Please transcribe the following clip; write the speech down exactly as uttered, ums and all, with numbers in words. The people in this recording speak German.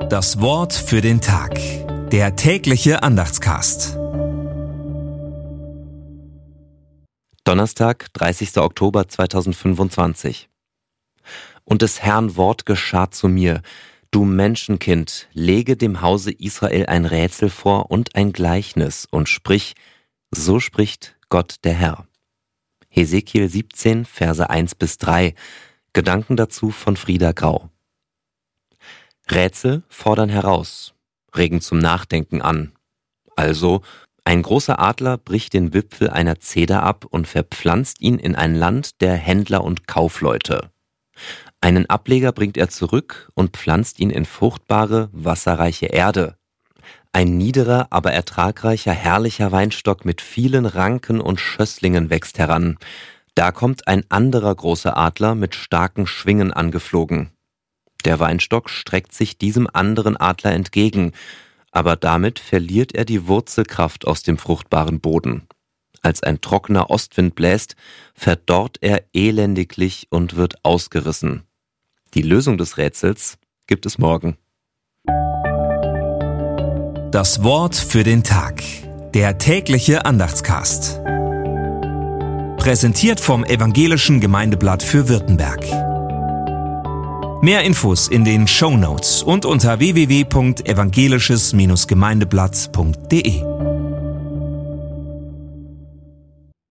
Das Wort für den Tag. Der tägliche Andachtscast. Donnerstag, dreißigster Oktober zweitausendfünfundzwanzig. Und des Herrn Wort geschah zu mir: Du Menschenkind, lege dem Hause Israel ein Rätsel vor und ein Gleichnis und sprich: So spricht Gott der Herr. Hesekiel siebzehn, Verse eins bis drei. Gedanken dazu von Frieda Grau. Rätsel fordern heraus, regen zum Nachdenken an. Also, ein großer Adler bricht den Wipfel einer Zeder ab und verpflanzt ihn in ein Land der Händler und Kaufleute. Einen Ableger bringt er zurück und pflanzt ihn in fruchtbare, wasserreiche Erde. Ein niederer, aber ertragreicher, herrlicher Weinstock mit vielen Ranken und Schösslingen wächst heran. Da kommt ein anderer großer Adler mit starken Schwingen angeflogen. Der Weinstock streckt sich diesem anderen Adler entgegen, aber damit verliert er die Wurzelkraft aus dem fruchtbaren Boden. Als ein trockener Ostwind bläst, verdorrt er elendiglich und wird ausgerissen. Die Lösung des Rätsels gibt es morgen. Das Wort für den Tag. Der tägliche Andachtscast. Präsentiert vom Evangelischen Gemeindeblatt für Württemberg. Mehr Infos in den Shownotes und unter w w w punkt evangelisches Gemeindeblatt punkt de.